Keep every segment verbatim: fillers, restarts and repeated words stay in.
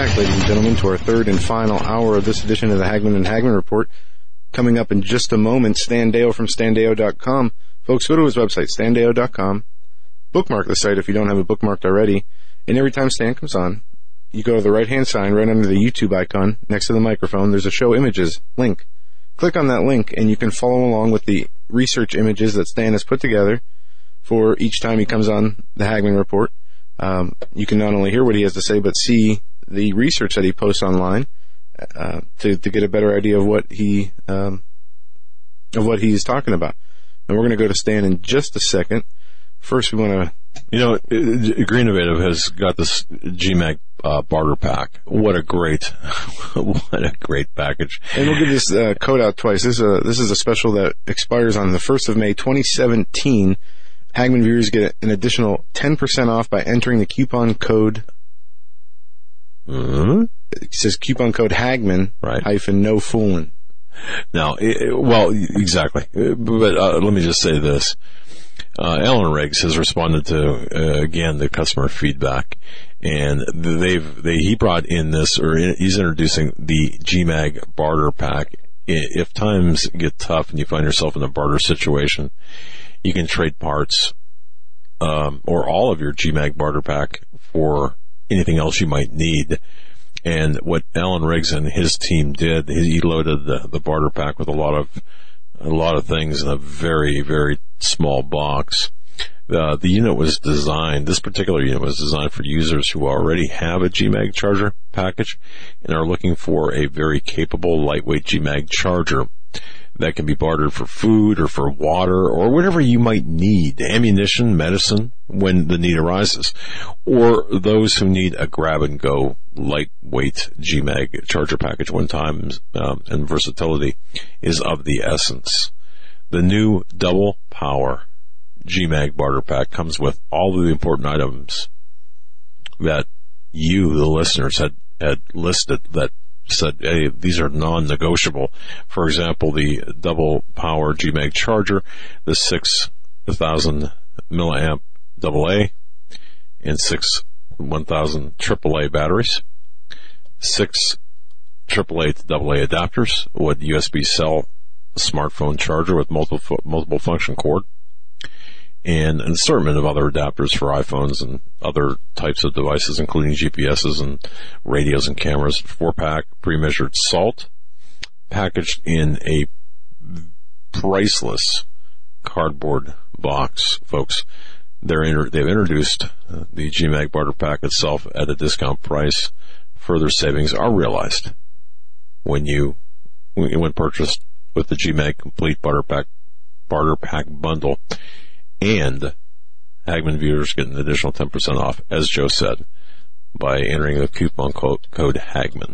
back, ladies and gentlemen, to our third and final hour of this edition of the Hagman and Hagman Report. Coming up in just a moment, Stan Deyo from stan deyo dot com. Folks, go to his website, stan deyo dot com. Bookmark the site if you don't have it bookmarked already. And every time Stan comes on, you go to the right-hand sign right under the YouTube icon next to the microphone. There's a Show Images link. Click on that link, and you can follow along with the research images that Stan has put together for each time he comes on the Hagman Report. Um, you can not only hear what he has to say, but see the research that he posts online uh, to, to get a better idea of what he um, of what he's talking about. And we're going to go to Stan in just a second. First, we want to... You know, Green Innovative has got this G MAG uh, barter pack. What a great, what a great package. And we'll give this uh, code out twice. This is, a, this is a special that expires on the first of May, twenty seventeen. Hagman viewers get an additional ten percent off by entering the coupon code. Mm-hmm. It says coupon code Hagman, right. hyphen no foolin'. Now, it, well, exactly. But uh, let me just say this. Uh, Alan Riggs has responded to, uh, again, the customer feedback, and they've, they, he brought in this, or he's introducing the G MAG barter pack. If times get tough and you find yourself in a barter situation, you can trade parts, um, or all of your G MAG barter pack for anything else you might need. And what Alan Riggs and his team did, he loaded the, the barter pack with a lot of, a lot of things in a very, very small box. Uh, the unit was designed, this particular unit was designed for users who already have a G MAG charger package and are looking for a very capable, lightweight G MAG charger that can be bartered for food or for water or whatever you might need, ammunition, medicine, when the need arises, or those who need a grab-and-go lightweight G MAG charger package one time, um, and versatility is of the essence. The new double power G MAG barter pack comes with all of the important items that you, the listeners, had, had listed that said, hey, these are non-negotiable. For example, the double power G MAG charger, the six thousand milliamp double A and six one thousand triple A batteries, six triple A to double A adapters, with U S B cell smartphone charger with multiple multiple function cord, and an assortment of other adapters for iPhones and other types of devices, including G P S's and radios and cameras. Four-pack pre-measured salt, packaged in a priceless cardboard box, folks. They're inter- they've introduced uh, the G MAG barter pack itself at a discount price. Further savings are realized when you when purchased with the G MAG complete barter pack barter pack bundle. And Hagman viewers get an additional ten percent off, as Joe said, by entering the coupon code, code Hagman.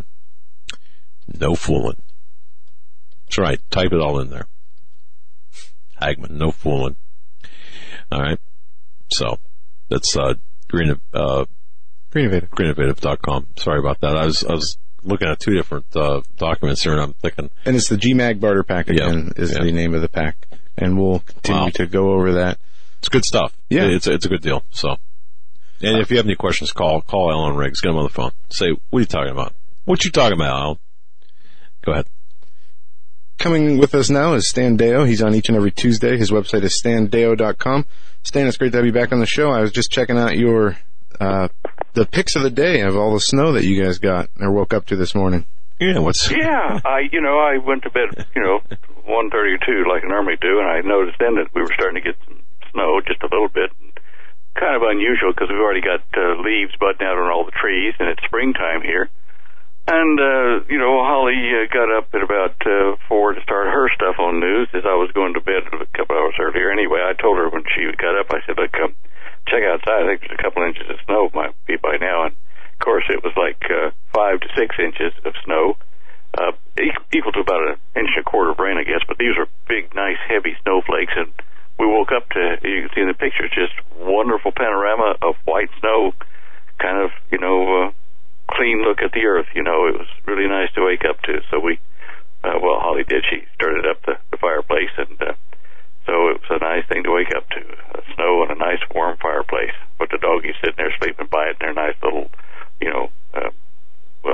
No fooling. That's right. Type it all in there. Hagman, no fooling. All right. So that's uh, Green uh, Greeninnovative. green innovative dot com. Sorry about that. I was I was looking at two different uh, documents here, and I'm thinking. And it's the G MAG barter pack again. Yeah, is yeah. the name of the pack, and we'll continue wow. to go over that. It's good stuff. Yeah. It's a, it's a good deal. So, and if you have any questions, call, call Alan Riggs. Get him on the phone. Say, what are you talking about? What you talking about, Alan? Go ahead. Coming with us now is Stan Deyo. He's on each and every Tuesday. His website is stan deyo dot com. Stan, it's great to have you back on the show. I was just checking out your, uh, the pics of the day of all the snow that you guys got or woke up to this morning. Yeah, what's... Yeah, I, you know, I went to bed, you know, one thirty-two like I normally do, and I noticed then that we were starting to get some snow, just a little bit. Kind of unusual because we've already got uh, leaves budding out on all the trees, and it's springtime here. And, uh, you know, Holly uh, got up at about uh, four to start her stuff on news as I was going to bed a couple hours earlier. Anyway, I told her when she got up, I said, look, come check outside. I think there's a couple inches of snow, might be by now. And, of course, it was like uh, five to six inches of snow, uh, equal to about an inch and a quarter of rain, I guess. But these are big, nice, heavy snowflakes, and we woke up to, you can see in the picture, just wonderful panorama of white snow, kind of, you know, uh, clean look at the earth. You know, it was really nice to wake up to. So we, uh, well, Holly did. She started up the, the fireplace, and uh, so it was a nice thing to wake up to. Uh, snow and a nice warm fireplace. But the doggies sitting there sleeping by it in their nice little, you know, uh, well,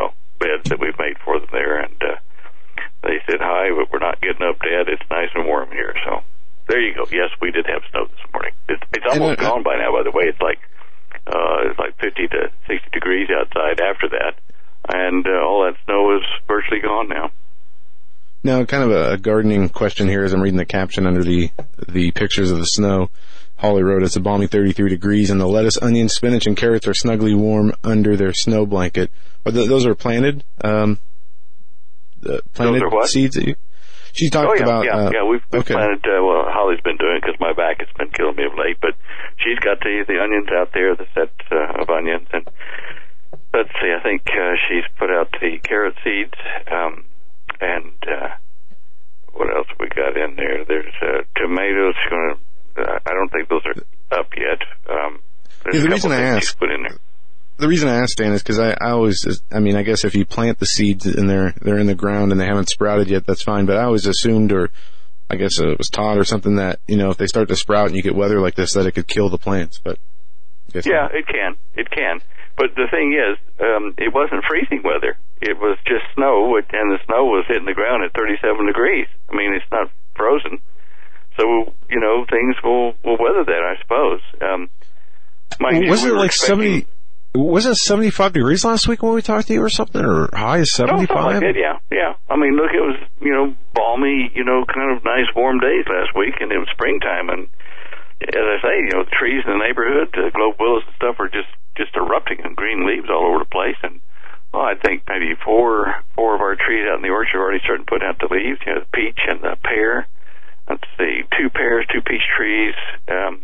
that we've made for them there, and uh, they said hi, but we're not getting up, Dad. It's nice and warm here. So there you go. Yes, we did have snow this morning. It's, it's almost and, uh, gone by now. By the way, it's like uh, it's like fifty to sixty degrees outside after that, and uh, all that snow is virtually gone now. Now, kind of a, a gardening question here as I'm reading the caption under the the pictures of the snow. Holly wrote, it's a balmy thirty-three degrees, and the lettuce, onions, spinach, and carrots are snugly warm under their snow blanket. Are the, those are planted um, uh, planted those are what? seeds that you... She talked oh, yeah, about... Yeah, uh, yeah, we've, we've okay. planted, uh, well, Holly's been doing it because my back has been killing me of late, but she's got the, the onions out there, the set uh, of onions, and let's see, I think uh, she's put out the carrot seeds, um, and uh, what else we got in there? There's uh, tomatoes, going to... Uh, I don't think those are up yet. Um, yeah, the reason I asked, put in there. the reason I asked, Dan, is because I, I always, I mean, I guess if you plant the seeds and they're they're in the ground and they haven't sprouted yet, that's fine. But I always assumed, or I guess it was taught or something, that you know if they start to sprout and you get weather like this, that it could kill the plants. But I guess yeah, not. it can, it can. But the thing is, um, it wasn't freezing weather. It was just snow, and the snow was hitting the ground at thirty-seven degrees. I mean, it's not frozen. So, you know, things will, will weather that, I suppose. Um, mind wasn't you, we it like expecting... seventy? Wasn't it seventy-five degrees last week when we talked to you, or something, or high as seventy-five? No, something like that, yeah, yeah. I mean, look, it was you know balmy, you know, kind of nice warm days last week, and it was springtime, and as I say, you know, the trees in the neighborhood, the globe willows and stuff, are just just erupting and green leaves all over the place, and well, I think maybe four four of our trees out in the orchard are already starting to put out the leaves. You know, the peach and the pear. Let's see, two pears, two peach trees. Um,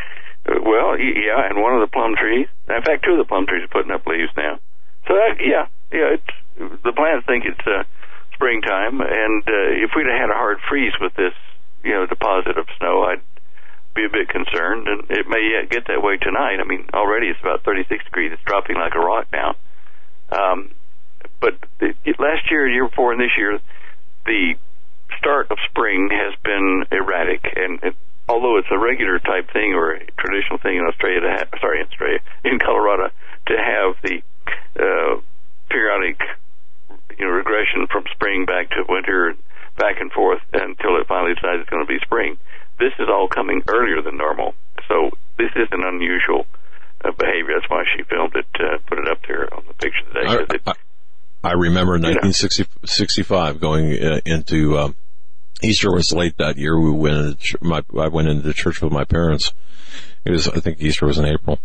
well, yeah, and one of the plum trees. In fact, two of the plum trees are putting up leaves now. So, that, yeah, yeah, it's the plants think it's uh, springtime, and uh, if we'd have had a hard freeze with this, you know, deposit of snow, I'd be a bit concerned, and it may yet get that way tonight. I mean, already it's about thirty-six degrees. It's dropping like a rock now. Um, but the, last year, year before, and this year, the start of spring has been erratic, and it, although it's a regular type thing or a traditional thing in Australia to have, sorry, in Australia, in Colorado, to have the uh, periodic, you know, regression from spring back to winter, back and forth until it finally decides it's going to be spring. This is all coming earlier than normal, so this is an unusual uh, behavior. That's why she filmed it, uh, put it up there on the picture today. I, it, I, I remember nineteen sixty-five going uh, into um, Easter was late that year. We went into ch- my, I went into church with my parents. It was, I think Easter was in April.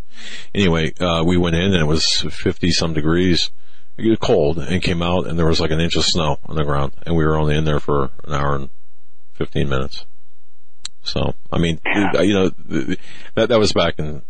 Anyway, uh, we went in and it was fifty some degrees, cold, and came out and there was like an inch of snow on the ground, and we were only in there for an hour and fifteen minutes. So, I mean, yeah. you know, that that was back in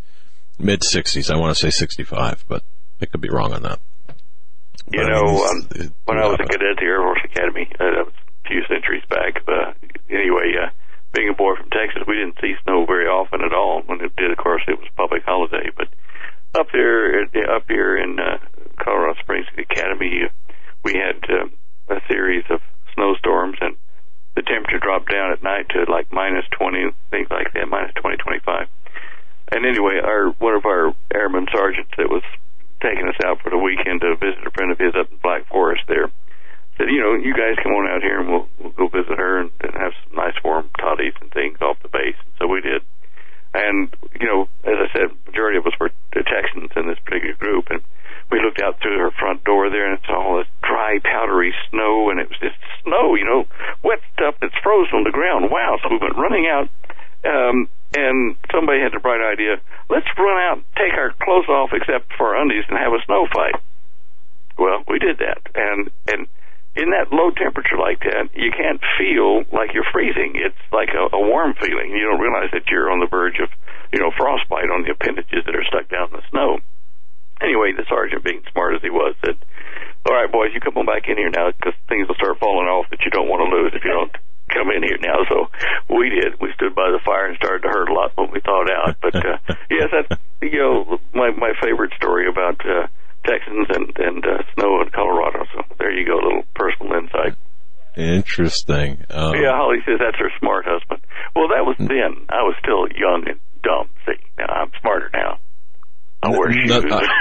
mid sixties. I want to say sixty-five, but I could be wrong on that. You but know, I mean, um, it, when it, I was a cadet at the Air Force Academy, uh, that was a few centuries back. Uh, anyway, uh, being a boy from Texas, we didn't see snow very often at all. When it did, of course, it was a public holiday. But up there, up here in uh, Colorado Springs Academy, we had uh, a series of snowstorms, and the temperature dropped down at night to like minus twenty, things like that, minus twenty, twenty-five. And anyway, our one of our airman sergeants that was taking us out for the weekend to visit a friend of his up in Black Forest there said, you know, you guys come on out here and we'll, we'll go visit her and, and have some nice warm toddies and things off the base. So we did. And, you know, as I said, majority of us were Texans in this particular group, and we looked out through her front door there, and it's all this dry, powdery snow, and it was just snow, you know, wet stuff that's frozen on the ground. Wow. So we went running out, um, and somebody had the bright idea, let's run out, take our clothes off except for our undies, and have a snow fight. Well, we did that, and and in that low temperature like that, you can't feel like you're freezing. It's like a, a warm feeling. You don't realize that you're on the verge of, you know, frostbite on the appendages that are stuck down in the snow. Anyway, the sergeant, being smart as he was, said, all right, boys, you come on back in here now, because things will start falling off that you don't want to lose if you don't come in here now. So we did. We stood by the fire and started to hurt a lot when we thawed out. But, uh, yes, that's, you know, my, my favorite story about uh, Texans and, and uh, snow in Colorado. So there you go, a little personal insight. Interesting. Um, yeah, Holly says that's her smart husband. Well, that was then. I was still young and dumb. See, now I'm smarter now. I wear shoes. No, I,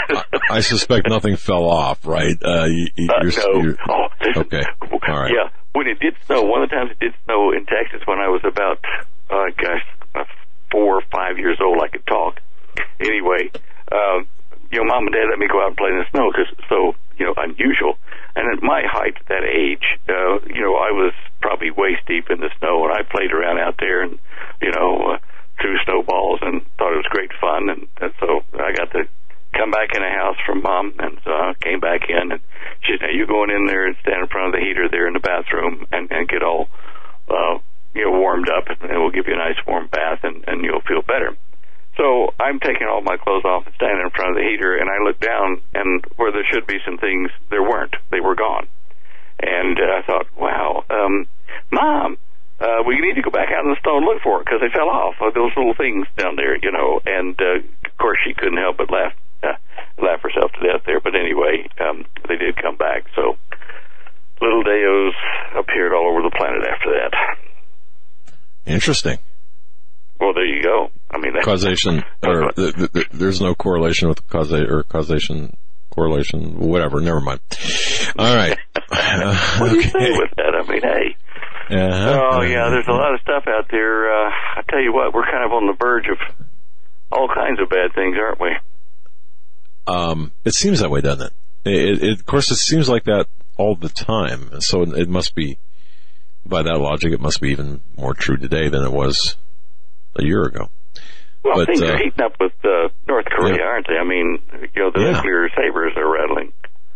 I suspect nothing fell off, right? Uh, you, you're, uh, no. You're, oh, okay. All right. Yeah. When it did snow, one of the times it did snow in Texas when I was about, uh, gosh, uh, four or five years old, I could talk. Anyway, um, you know, Mom and Dad let me go out and play in the snow because it's so, you know, unusual. And at my height at that age, uh, you know, I was probably waist deep in the snow, and I played around out there and, you know, uh, threw snowballs and thought it was great fun. And, and so I got to come back in the house from Mom, and so I came back in, and she said, you going in there and stand in front of the heater there in the bathroom and, and get all, uh, you know, warmed up, and we'll give you a nice warm bath, and, and you'll feel better. So I'm taking all my clothes off and standing in front of the heater, and I look down, and where there should be some things, there weren't. They were gone. And uh, I thought, wow, um, Mom, uh, we need to go back out in the snow and look for it, because they fell off, uh, those little things down there, you know. And, uh, of course, she couldn't help but laugh, uh, laugh herself to death there. But anyway, um, they did come back. So little Deos appeared all over the planet after that. Interesting. Well, there you go. I mean, that's, causation, or the, the, the, there's no correlation with causa or causation, correlation, whatever. Never mind. All right. Uh, what do you okay. say with that? I mean, hey. Uh-huh. Oh, yeah, there's a lot of stuff out there. Uh, I tell you what, we're kind of on the verge of all kinds of bad things, aren't we? Um, it seems that way, doesn't it? It, it? Of course, it seems like that all the time. So it must be, by that logic, it must be even more true today than it was a year ago. Well, but, things uh, are heating up with uh, North Korea, yeah. aren't they? I mean, you know, the yeah. nuclear sabers are rattling.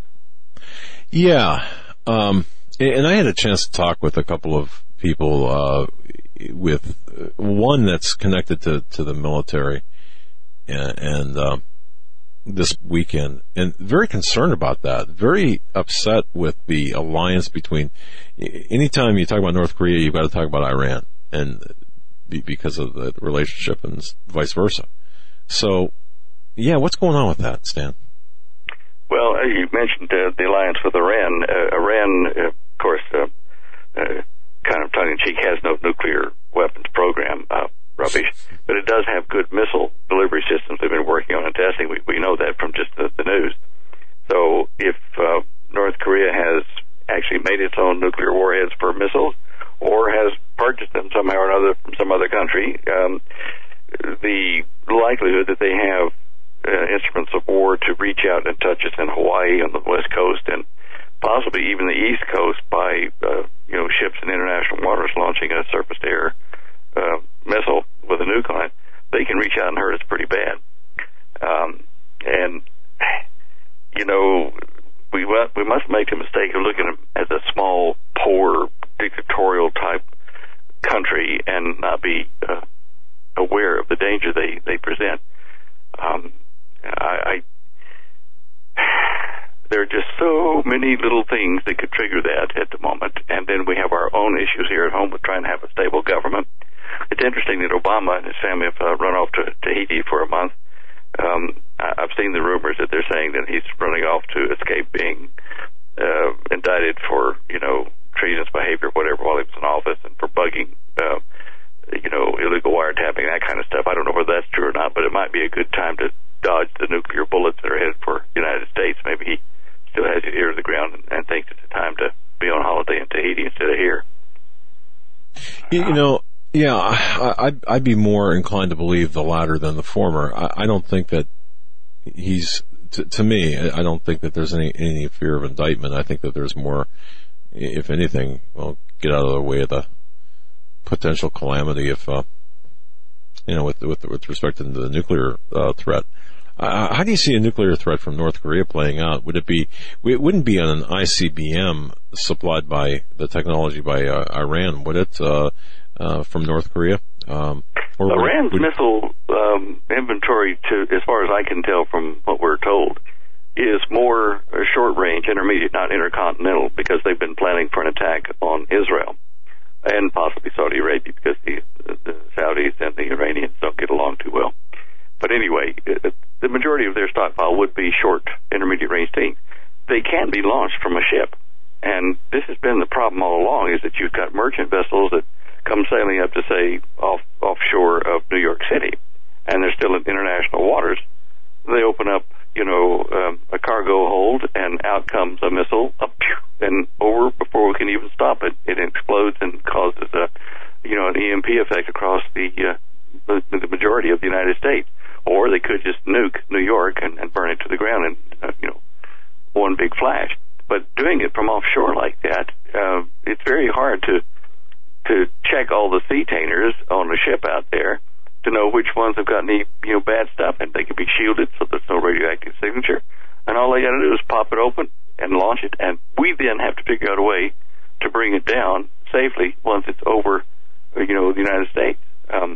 Yeah. Um, and I had a chance to talk with a couple of people, uh, with one that's connected to, to the military, and, and uh, this weekend, and very concerned about that, very upset with the alliance between, anytime you talk about North Korea, you've got to talk about Iran, and because of the relationship and vice versa. So, yeah, what's going on with that, Stan? Well, uh, you mentioned uh, the alliance with Iran. Uh, Iran, uh, of course, uh, uh, kind of tongue-in-cheek, has no nuclear weapons program, uh, rubbish, but it does have good missile delivery systems they've been working on and testing. We, we know that from just the, the news. So if uh, North Korea has actually made its own nuclear warheads for missiles, or has purchased them somehow or another from some other country, um, the likelihood that they have uh, instruments of war to reach out and touch us in Hawaii on the west coast and possibly even the east coast by uh, you know ships in international waters launching a surface-to-air uh, missile with a nuke on it, they can reach out and hurt us pretty bad. Um, and you know, we we must make the mistake of looking at a small, poor, dictatorial type country and not be uh, aware of the danger they, they present. Um, I, I there are just so many little things that could trigger that at the moment, and then we have our own issues here at home with trying to have a stable government. It's interesting that Obama and his family have uh, run off to Tahiti for a month. Um, I've seen the rumors that they're saying that he's running off to escape being uh, indicted for, you know, treasonous behavior, whatever, while he was in office, and for bugging, uh, you know, illegal wiretapping, that kind of stuff. I don't know whether that's true or not, but it might be a good time to dodge the nuclear bullets that are headed for the United States. Maybe he still has his ear to the ground and, and thinks it's a time to be on holiday in Tahiti instead of here. You, you know, yeah, I, I'd, I'd be more inclined to believe the latter than the former. I, I don't think that he's, to, to me, I don't think that there's any, any fear of indictment. I think that there's more, if anything, well, get out of the way of the potential calamity if, uh, you know, with, with, with respect to the nuclear, uh, threat. Uh, how do you see a nuclear threat from North Korea playing out? Would it be, it wouldn't be on an I C B M supplied by the technology by uh, Iran, would it, uh, uh, from North Korea? Um, or Iran's would, missile um, inventory, to as far as I can tell from what we're told, is more short range, intermediate, not intercontinental, because they've been planning for an attack on Israel and possibly Saudi Arabia, because the, the Saudis and the Iranians don't get along too well. But anyway, the majority of their stockpile would be short, intermediate range things. They can be launched from a ship, and this has been the problem all along: is that you've got merchant vessels that come sailing up to, say, off offshore of New York City, and they're still in international waters. They open up you know, um, a cargo hold, and out comes a missile, up and over before we can even stop it. It explodes and causes a, you know, an E M P effect across the uh, the, the majority of the United States. Or they could just nuke New York and, and burn it to the ground in, uh, you know, one big flash. But doing it from offshore like that, uh, it's very hard to to check all the seatainers on the ship out there to know which ones have got any, you know, bad stuff, and they can be shielded so there's no radioactive signature. And all they got to do is pop it open and launch it, and we then have to figure out a way to bring it down safely once it's over, you know, the United States. Um,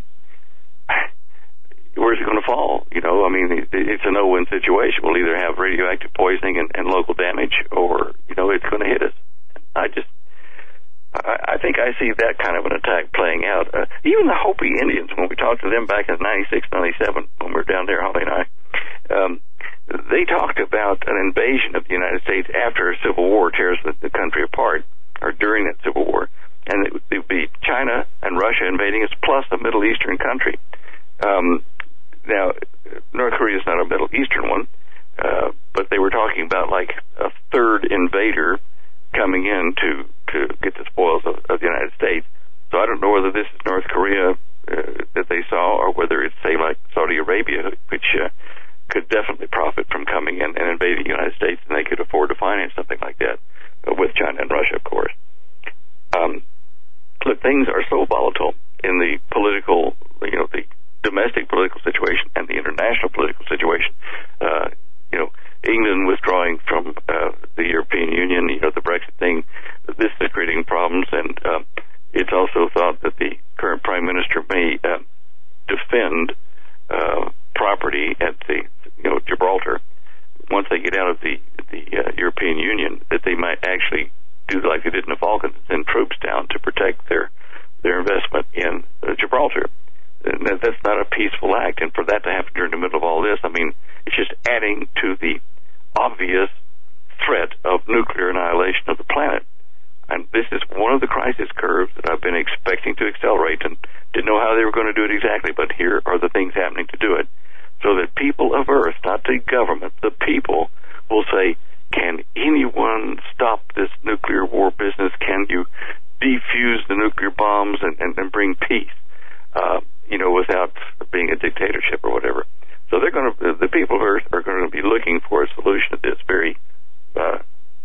where's it going to fall? You know, I mean, it's a no-win situation. We'll either have radioactive poisoning and, and local damage, or, you know, it's going to hit us. I just, I, I think I see that kind of an attack playing out. Uh, even the Hopi Indians, when we talked to them back in ninety-six, ninety-seven, when we were down there, Holly and I, um, they talked about an invasion of the United States after a civil war tears the, the country apart, or during that civil war. And it would be China and Russia invading us, plus a Middle Eastern country. Um, now, North Korea is not a Middle Eastern one, uh, but they were talking about like a third invader coming in to, to get the spoils of, of the United States. So I don't know whether this is North Korea uh, that they saw, or whether it's, say, like Saudi Arabia, which uh, could definitely profit from coming in and invading the United States, and they could afford to finance something like that, uh, with China and Russia, of course. Um, look, things are so volatile in the political, you know, the domestic political situation and the international political situation. Uh, you know, England withdrawing from uh, the European Union, you know, the Brexit thing, this is creating problems, and uh, it's also thought that the current Prime Minister may uh, defend uh, property at the, you know, Gibraltar. Once they get out of the, the uh, European Union, that they might actually do like they did in the Falklands, send troops down to protect their their investment in uh, Gibraltar. And that, that's not a peaceful act, and for that to happen during the middle of all this, I mean, it's just adding to the obvious threat of nuclear annihilation of the planet. And this is one of the crisis curves that I've been expecting to accelerate, and didn't know how they were going to do it exactly, but here are the things happening to do it, so that people of Earth, not the government, the people, will say, can anyone stop this nuclear war business? Can you defuse the nuclear bombs and, and, and bring peace, uh, you know, without being a dictatorship or whatever? So they're going to, the people of Earth are going to be looking for a solution to this very, uh,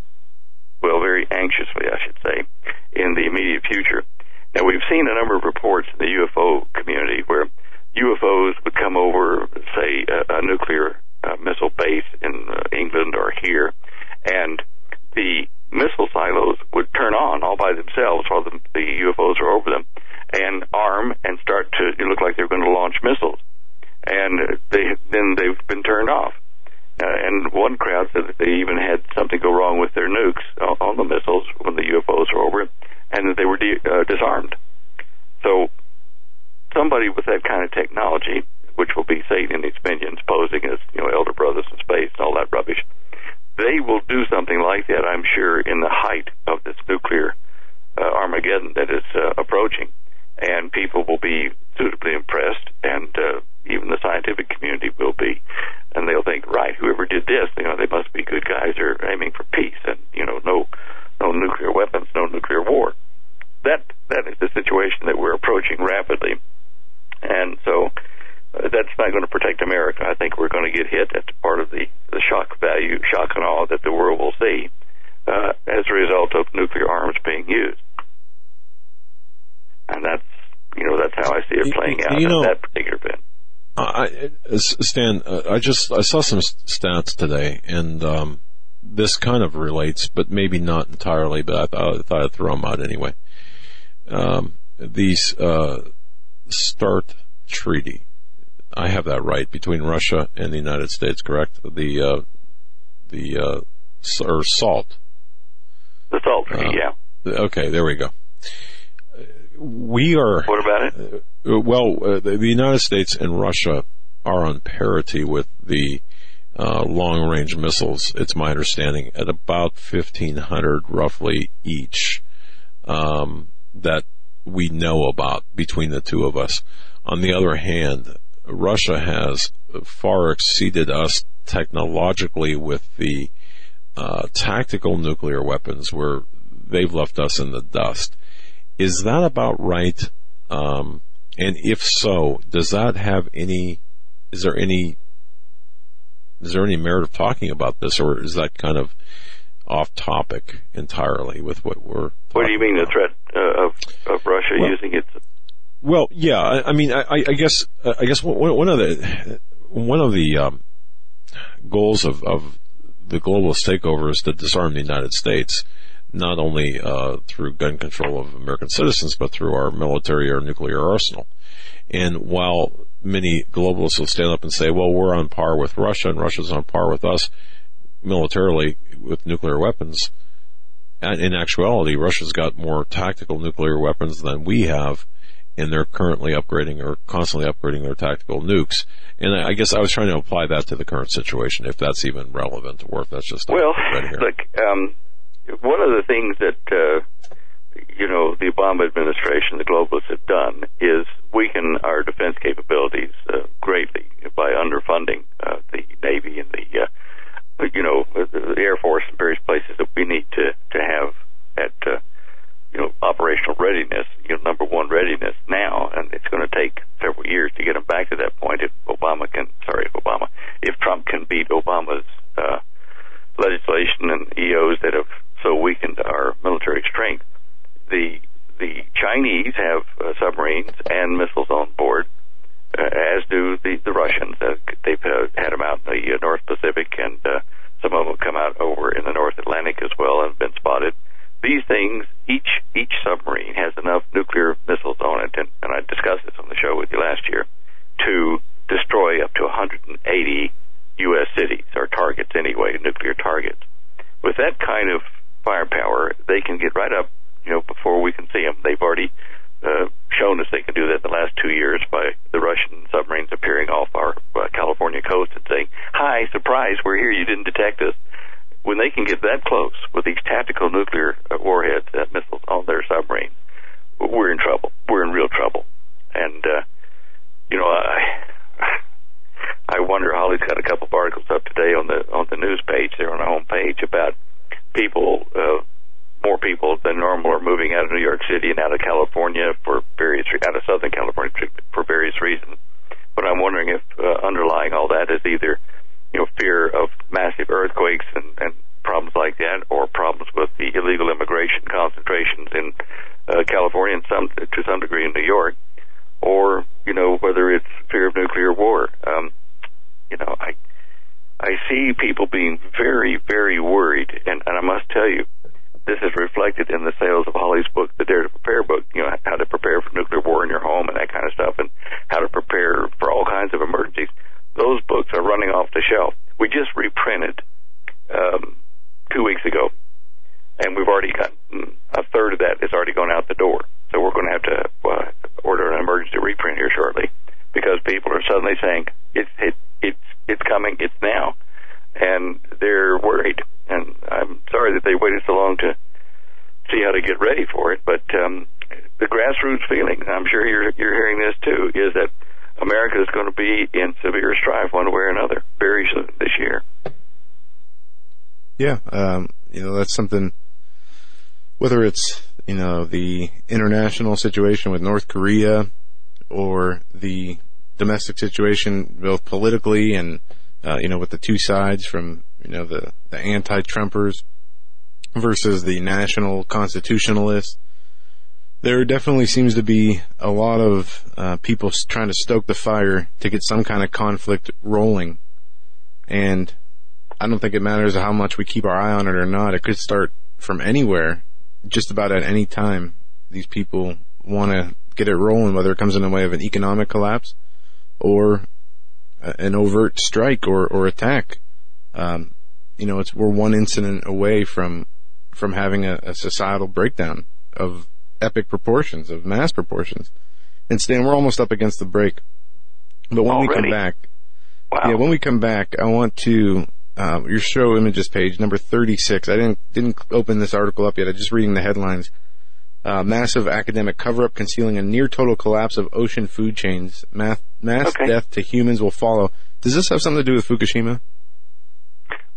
well, very anxiously, I should say, in the immediate future. Now, we've seen a number of reports in the U F O community where U F Os would come over, say, a, a nuclear uh, missile base in uh, England or here, and the missile silos would turn on all by themselves while the, the U F Os are over them, and arm and start to it look like they're going to launch missiles. And they then they've been turned off. Uh, and one crowd said that they even had something go wrong with their nukes uh, on the missiles when the U F Os were over, and that they were de- uh, disarmed. So somebody with that kind of technology, which will be Satan and his minions posing as, you know, elder brothers in space and all that rubbish, they will do something like that, I'm sure, in the height of this nuclear uh, Armageddon that is uh, approaching. And people will be suitably impressed, and uh, even the scientific community will be. And they'll think, right, whoever did this, you know, they must be good guys. They're aiming for peace and, you know, no no nuclear weapons, no nuclear war. That That is the situation that we're approaching rapidly. And so uh, that's not going to protect America. I think we're going to get hit. That's part of the, the shock value, shock and awe that the world will see uh, as a result of nuclear arms being used. And that's, you know, that's how I see it playing out you know, in that particular event. I, Stan, uh, I just I saw some stats today, and um, this kind of relates, but maybe not entirely. But I thought, I thought I'd throw them out anyway. Um, these uh, START treaty, I have that right, between Russia and the United States, correct? The uh, the uh, or SALT. The SALT treaty, uh, yeah. Okay, there we go. We are. What about it? Uh, well, uh, the, the United States and Russia are on parity with the uh, long-range missiles. It's my understanding at about fifteen hundred, roughly each, um, that we know about between the two of us. On the other hand, Russia has far exceeded us technologically with the uh, tactical nuclear weapons where they've left us in the dust. Is that about right? Um, and if so, does that have any, is there any, is there any merit of talking about this, or is that kind of off topic entirely with what we're What do you mean, about? the threat uh, of, of Russia well, using its... Well, yeah, I, I mean, I, I guess, I guess one, one of the, one of the um, goals of, of the globalist takeover is to disarm the United States, not only uh, through gun control of American citizens, but through our military or nuclear arsenal. And while many globalists will stand up and say, well, we're on par with Russia and Russia's on par with us militarily with nuclear weapons, and in actuality, Russia's got more tactical nuclear weapons than we have, and they're currently upgrading or constantly upgrading their tactical nukes. And I guess I was trying to apply that to the current situation, if that's even relevant, or if that's just well, right here. Look, um, one of the things that uh, you know the Obama administration, the globalists, have done is weaken our defense capabilities uh, greatly by underfunding uh, the Navy and the uh, you know the Air Force and various places that we need to to have at uh, you know, operational readiness, you know, number one readiness now, and it's going to take several years to get them back to that point if Obama can, sorry, if Obama, if Trump can beat Obama's uh, legislation and E Os that have so weakened our military strength. The the Chinese have uh, submarines and missiles on board, uh, as do the, the Russians. Uh, they've uh, had them out in the uh, North Pacific, and uh, some of them come out over in the North Atlantic as well and have been spotted. These things, each each submarine has enough nuclear missiles on it, and, and I discussed this on the show with you last year, to destroy up to one hundred eighty U S cities, or targets anyway, nuclear targets. With that kind of firepower, they can get right up, you know, before we can see them. They've already uh, shown us they can do that the last two years by the Russian submarines appearing off our uh, California coast and saying, "Hi, surprise, we're here, you didn't detect us." When they can get that close with these tactical nuclear warheads, uh, missiles on their submarines, we're in trouble. We're in real trouble. And, uh, you know, I I wonder, Holly's got a couple of articles up today on the on the news page there on the home page about people, uh, more people than normal are moving out of New York City and out of California for various, out of Southern California for various reasons. But I'm wondering if uh, underlying all that is either, you know, fear of massive earthquakes and, and problems like that, or problems with the illegal immigration concentrations in uh, California and some to some degree in New York, or, you know, whether it's fear of nuclear war. Um, you know, I I see people being very, very worried, and, and I must tell you, this is reflected in the sales of Holly's book, the Dare to Prepare book, you know, how to prepare for nuclear war in your home and that kind of stuff, and how to prepare for all kinds of emergencies. Those books are running off the shelf. We just reprinted um, two weeks ago, and we've already got a third of that has already gone out the door. So we're going to have to uh, order an emergency reprint here shortly, because people are suddenly saying it's it, it's it's coming, it's now, and they're worried. And I'm sorry that they waited so long to see how to get ready for it. But um, the grassroots feeling, I'm sure you're you're hearing this too, is that America is going to be in severe strife one way or another very soon this year. Yeah, um, you know, that's something, whether it's, you know, the international situation with North Korea or the domestic situation both politically and, uh, you know, with the two sides from, you know, the, the anti-Trumpers versus the national constitutionalists. There definitely seems to be a lot of uh, people trying to stoke the fire to get some kind of conflict rolling. And I don't think it matters how much we keep our eye on it or not. It could start from anywhere, just about at any time. These people want to get it rolling, whether it comes in the way of an economic collapse or an overt strike or, or attack. Um, you know, it's we're one incident away from from having a, a societal breakdown of epic proportions, of mass proportions. And Stan, we're almost up against the break. But when Already? we come back, wow. yeah, when we come back, I want to, uh, your show images page, number thirty-six. I didn't, didn't open this article up yet. I'm just reading the headlines. Uh, massive academic cover-up concealing a near-total collapse of ocean food chains. Mass, mass okay. death to humans will follow. Does this have something to do with Fukushima?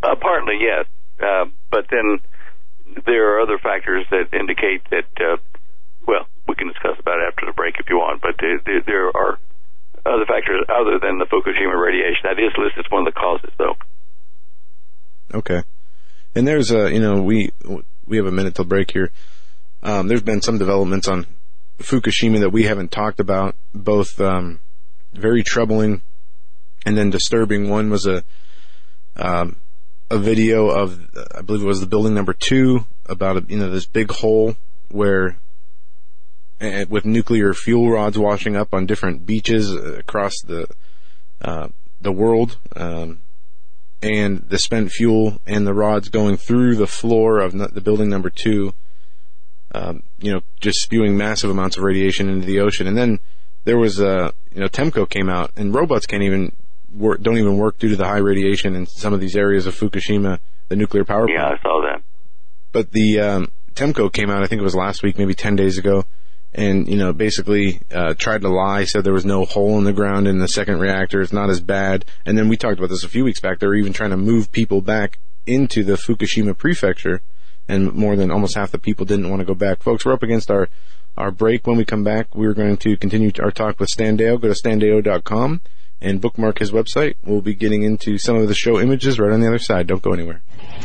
Uh, partly, yes. Uh, but then there are other factors that indicate that, uh, well, we can discuss about it after the break if you want, but there, there, there are other factors other than the Fukushima radiation. That is listed as one of the causes, though. Okay. And there's a, you know, we we have a minute till break here. Um, there's been some developments on Fukushima that we haven't talked about, both um, very troubling and then disturbing. One was a um, a video of, I believe it was the building number two, about, a, you know, this big hole where, uh, with nuclear fuel rods washing up on different beaches across the uh, the world, um, and the spent fuel and the rods going through the floor of the building number two, um, you know, just spewing massive amounts of radiation into the ocean. And then there was a, you know, Temco came out, and robots can't even work, don't even work due to the high radiation in some of these areas of Fukushima, the nuclear power plant. Yeah, I saw that. But the um, Temco came out, I think it was last week, maybe ten days ago, and, you know, basically uh, tried to lie, said there was no hole in the ground in the second reactor, it's not as bad. And then we talked about this a few weeks back, they were even trying to move people back into the Fukushima prefecture, and more than almost half the people didn't want to go back. Folks, we're up against our, our break. When we come back, we're going to continue our talk with Stan Deyo. Go to stan deyo dot com and bookmark his website. We'll be getting into some of the show images right on the other side. Don't go anywhere.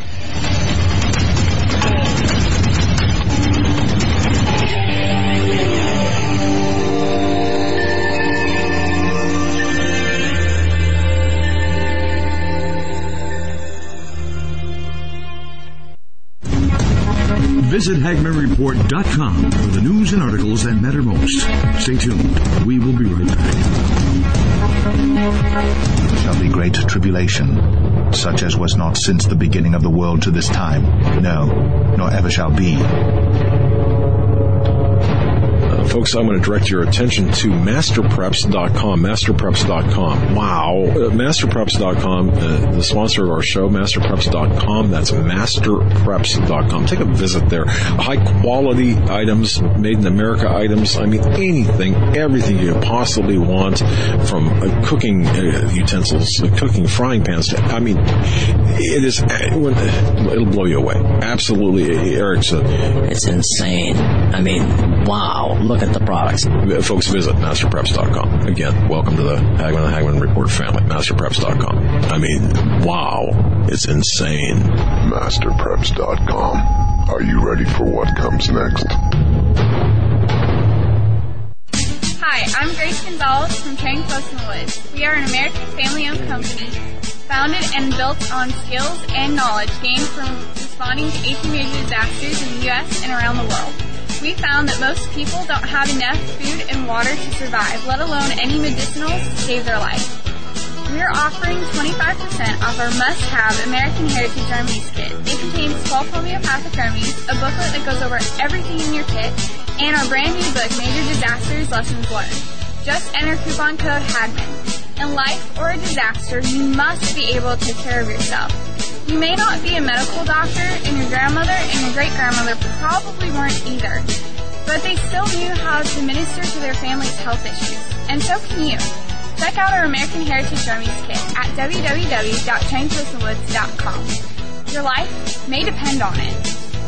Visit Hagman Report dot com for the news and articles that matter most. Stay tuned. We will be right back. Shall be great tribulation, such as was not since the beginning of the world to this time, no, nor ever shall be. Uh, folks, I'm going to direct your attention to master preps dot com, master preps dot com. Wow. Uh, master preps dot com, uh, the sponsor of our show, master preps dot com. That's master preps dot com. Take a visit there. High-quality items, made-in-America items. I mean, anything, everything you could possibly want, from uh, cooking uh, utensils, uh, cooking frying pans. To, I mean, it is, uh, it'll blow you away. Absolutely. Eric said, it's insane. I mean, wow. Look at the products. Folks, visit master preps dot com. Again, welcome to the Hagman and Hagman Report family, master preps dot com. I mean, wow. It's insane. master preps dot com. Are you ready for what comes next? Hi, I'm Grace Gonzalez from Caring Close in the Woods. We are an American family-owned company founded and built on skills and knowledge gained from responding to eighteen major disasters in the U S and around the world. We found that most people don't have enough food and water to survive, let alone any medicinals to save their life. We are offering twenty-five percent off our must-have American Heritage Remedies kit. It contains twelve homeopathic remedies, a booklet that goes over everything in your kit, and our brand new book, Major Disasters Lessons Learned. Just enter coupon code HAGMAN. In life or a disaster, you must be able to take care of yourself. You may not be a medical doctor, and your grandmother and your great-grandmother probably weren't either, but they still knew how to minister to their family's health issues, and so can you. Check out our American Heritage Remedies kit at w w w dot train close in the woods dot com. Your life may depend on it.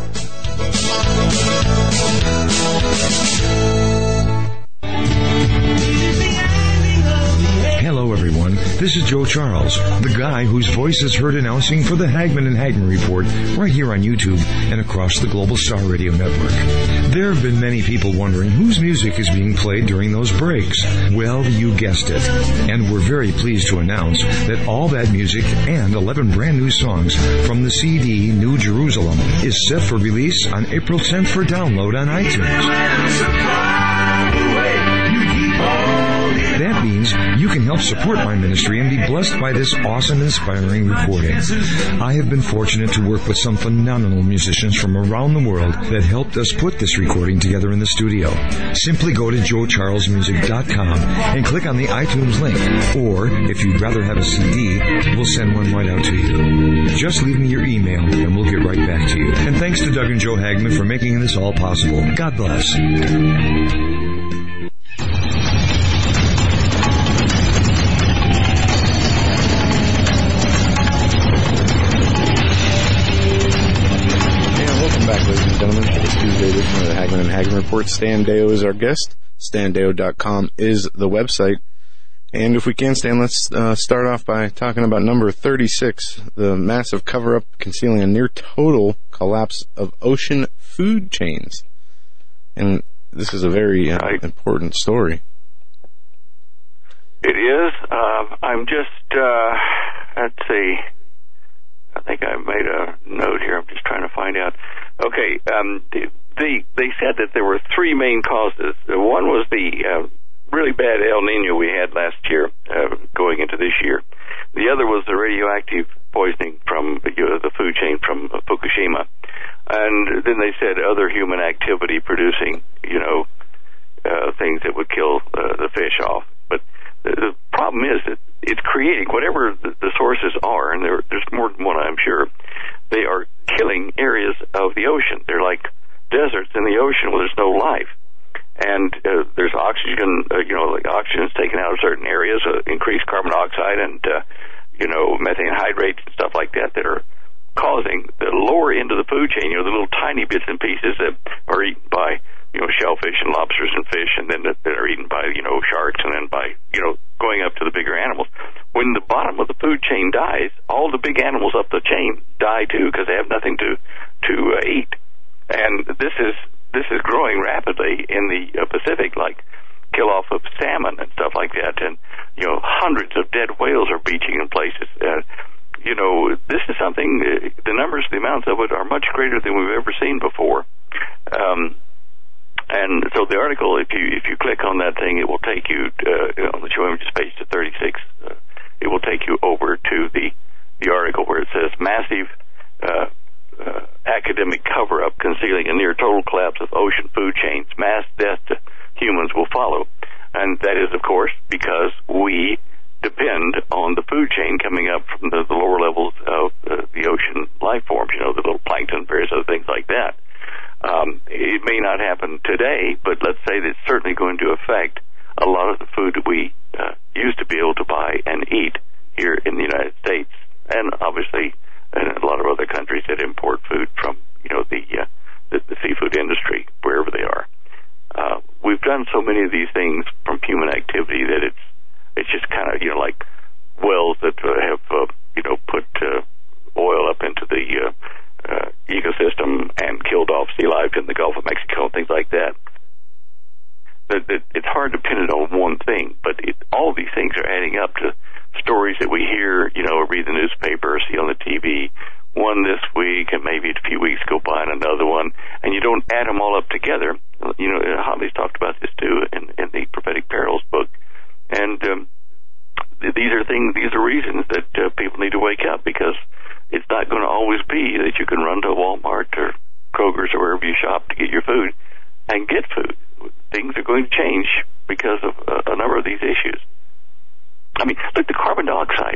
Hello, everyone. This is Joe Charles, the guy whose voice is heard announcing for the Hagman and Hagman Report right here on YouTube and across the Global Star Radio Network. There have been many people wondering whose music is being played during those breaks. Well, you guessed it. And we're very pleased to announce that all that music and eleven brand new songs from the C D New Jerusalem is set for release on April tenth for download on iTunes. That means you can help support my ministry and be blessed by this awesome, inspiring recording. I have been fortunate to work with some phenomenal musicians from around the world that helped us put this recording together in the studio. Simply go to joe charles music dot com and click on the iTunes link. Or, if you'd rather have a C D, we'll send one right out to you. Just leave me your email and we'll get right back to you. And thanks to Doug and Joe Hagman for making this all possible. God bless. gentlemen, for the Tuesday edition of the Hagman and Hagman Report. Stan Deyo is our guest. Stan Deyo dot com is the website. And if we can, Stan, let's uh, start off by talking about number thirty-six, the massive cover-up concealing a near-total collapse of ocean food chains. And this is a very uh, right. important story. It is. Uh, I'm just, uh, let's see. I think I made a note here. I'm just trying to find out. Okay, um, the, the, they said that there were three main causes. One was the uh, really bad El Nino we had last year, uh, going into this year. The other was the radioactive poisoning from you know, the food chain from uh, Fukushima. And then they said other human activity producing, you know, uh, things that would kill uh, the fish off. But the, the problem is that it's creating, whatever the, the sources are, and there, there's more than one, I'm sure, they are killing areas of the ocean. They're like deserts in the ocean where there's no life. And uh, there's oxygen, uh, you know, like oxygen is taken out of certain areas, uh, increased carbon dioxide and, uh, you know, methane hydrates and stuff like that that are causing the lower end of the food chain, you know, the little tiny bits and pieces that are eaten by, you know, shellfish and lobsters and fish, and then that, that are eaten by, you know, sharks, and then by, you know, going up to the bigger animals. When the bottom of the food chain dies, all the big animals up the chain die too because they have nothing to to uh, eat. And this is this is growing rapidly in the uh, Pacific, like kill off of salmon and stuff like that, and you know, hundreds of dead whales are beaching in places. Uh, you know, this is something. Uh, the numbers, the amounts of it, are much greater than we've ever seen before. Um, And so the article, if you if you click on that thing, it will take you uh, on the show images page to thirty-six. Uh, it will take you over to the the article where it says massive uh, uh, academic cover-up concealing a near total collapse of ocean food chains. Mass death to humans will follow, and that is, of course, because we depend on the food chain coming up from the, the lower levels of uh, the ocean life forms. You know, the little plankton, various other things like that. Um, it may not happen today, but let's say that it's certainly going to affect a lot of the food that we uh, used to be able to buy and eat here in the United States, and obviously in a lot of other countries that import food from, you know, the uh, the, the seafood industry, wherever they are. Uh, we've done so many of these things from human activity that it's it's just kind of, you know, like wells that uh, have, uh, you know, put uh, oil up into the uh, uh, ecosystem and killed off sea life in the Gulf of Mexico and things like that. That, that it's hard to pin it on one thing, but it, all these things are adding up to stories that we hear, you know, or read the newspaper or see on the T V. One this week, and maybe a few weeks go by and another one, and you don't add them all up together. You know, Hotley's talked about this too in, in the Prophetic Perils book, and um, th- these are things, these are reasons that uh, people need to wake up, because it's not going to always be that you can run to Walmart or Kroger's or wherever you shop to get your food and get food. Things are going to change because of uh, a number of these issues. I mean, look, the carbon dioxide.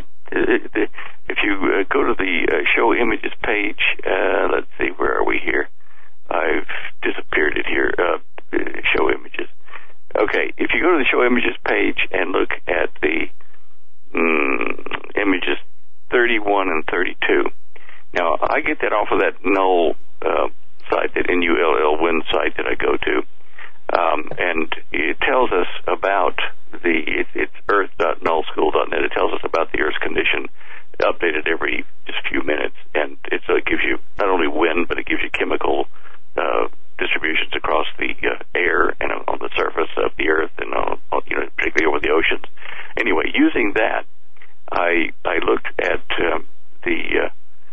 If you uh, go to the uh, show images page, uh, let's see, where are we here? I've disappeared it here. Uh, show images. Okay, if you go to the show images page and look at the mm, images thirty-one and thirty-two. Now, I get that off of that Null uh, site, that N U L L Wind site that I go to. Um, and it tells us about the, it, it's earth dot null school dot net. It tells us about the Earth's condition, updated every just few minutes. And it uh, gives you not only wind, but it gives you chemical uh, distributions across the uh, air and on the surface of the Earth, and on, you know, particularly over the oceans. Anyway, using that, I I looked at um, the uh,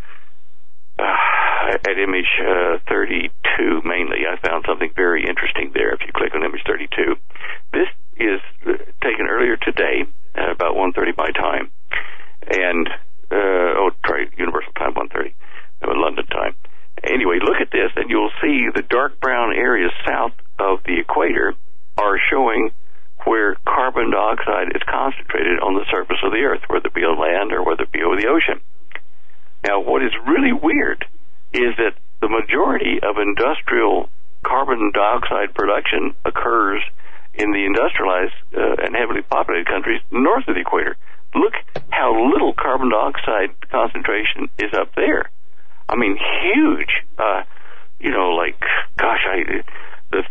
uh, at image uh, thirty-two mainly. I found something very interesting there. If you click on image thirty-two, this is uh, taken earlier today at about one thirty my time, and uh, oh, sorry, Universal Time, one thirty, uh, London time. Anyway, look at this, and you'll see the dark brown areas south of the equator are showing where carbon dioxide is concentrated on the surface of the Earth, whether it be on land or whether it be over the ocean. Now, what is really weird is that the majority of industrial carbon dioxide production occurs in the industrialized uh, and heavily populated countries north of the equator. Look how little carbon dioxide concentration is up there. I mean, huge. Uh, you know, like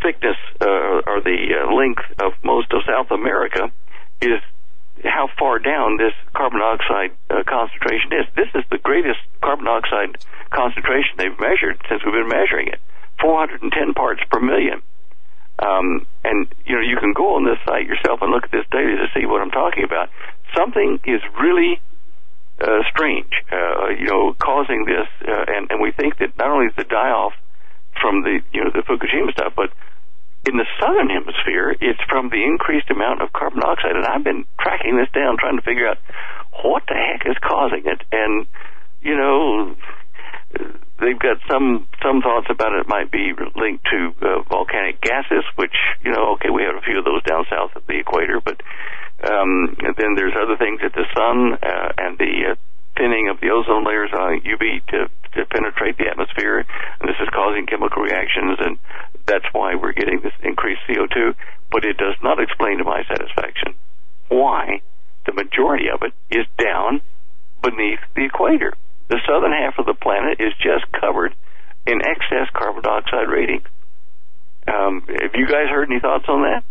thickness uh, or the uh, length of most of South America is how far down this carbon dioxide uh, concentration is. This is the greatest carbon dioxide concentration they've measured since we've been measuring it, four hundred ten parts per million. Um, and, you know, you can go on this site yourself and look at this data to see what I'm talking about. Something is really uh, strange, uh, you know, causing this, uh, and, and we think that not only is the die-off from the, you know, the Fukushima stuff, but in the southern hemisphere, it's from the increased amount of carbon dioxide. And I've been tracking this down, trying to figure out what the heck is causing it. And, you know, they've got some some thoughts about it might be linked to uh, volcanic gases, which, you know, okay, we have a few of those down south of the equator, but um, then there's other things at the sun uh, and the uh, thinning of the ozone layers on U V to, to penetrate the atmosphere, and this is causing chemical reactions, and that's why we're getting this increased C O two, but it does not explain to my satisfaction why the majority of it is down beneath the equator. The southern half of the planet is just covered in excess carbon dioxide ratings. Um, have you guys heard any thoughts on that?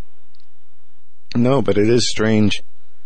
No, but it is strange.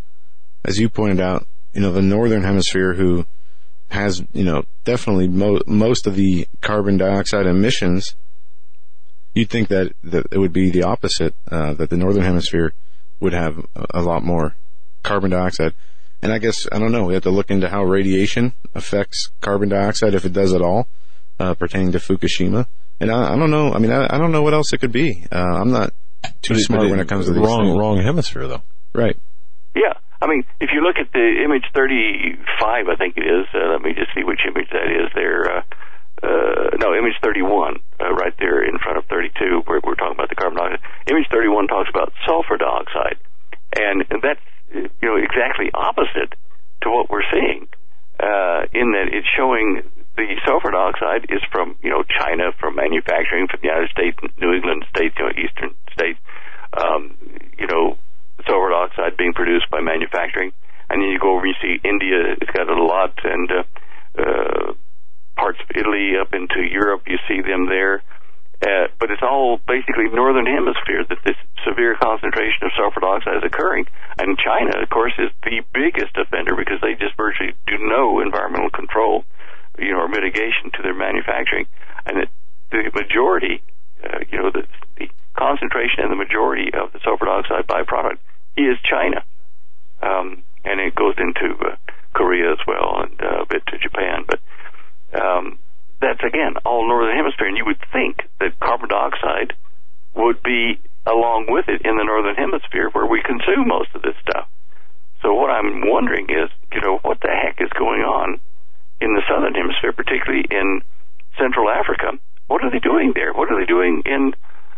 As you pointed out, you know, the northern hemisphere, who has, you know, definitely mo- most of the carbon dioxide emissions, you'd think that, that it would be the opposite, uh, that the northern hemisphere would have a, a lot more carbon dioxide. And I guess, I don't know, we have to look into how radiation affects carbon dioxide, if it does at all, uh, pertaining to Fukushima. And I, I don't know, I mean, I, I don't know what else it could be. Uh, I'm not too but smart it, when it comes to these wrong, things. Wrong hemisphere, though. Right. Yeah. I mean, if you look at the image thirty-five, I think it is, uh, let me just see which image that is there. Uh, uh, no, image thirty-one, uh, right there in front of thirty-two, where we're talking about the carbon dioxide. Image thirty-one talks about sulfur dioxide. And that's, you know, exactly opposite to what we're seeing, uh, in that it's showing the sulfur dioxide is from, you know, China, from manufacturing, from the United States, New England states, you know, eastern states, um, you know, sulfur dioxide being produced by manufacturing. And then you go over and you see India, it's got a lot, and uh, uh, parts of Italy up into Europe, you see them there. Uh, but it's all basically northern hemisphere that this severe concentration of sulfur dioxide is occurring. And China, of course, is the biggest offender because they just virtually do no environmental control, you know, or mitigation to their manufacturing. And it, the majority, uh, you know, the, the concentration and the majority of the sulfur dioxide byproduct is China. Um, and it goes into uh, Korea as well, and uh, a bit to Japan. But um, that's, again, all northern hemisphere. And you would think that carbon dioxide would be along with it in the northern hemisphere where we consume most of this stuff. So what I'm wondering is, you know, what the heck is going on in the southern hemisphere, particularly in Central Africa? What are they doing there? What are they doing in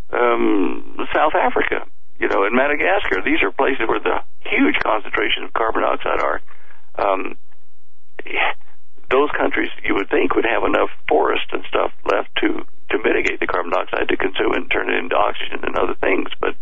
um, South Africa? You know, in Madagascar, these are places where the huge concentrations of carbon dioxide are. Um, those countries, you would think, would have enough forest and stuff left to, to mitigate the carbon dioxide, to consume it and turn it into oxygen and other things. But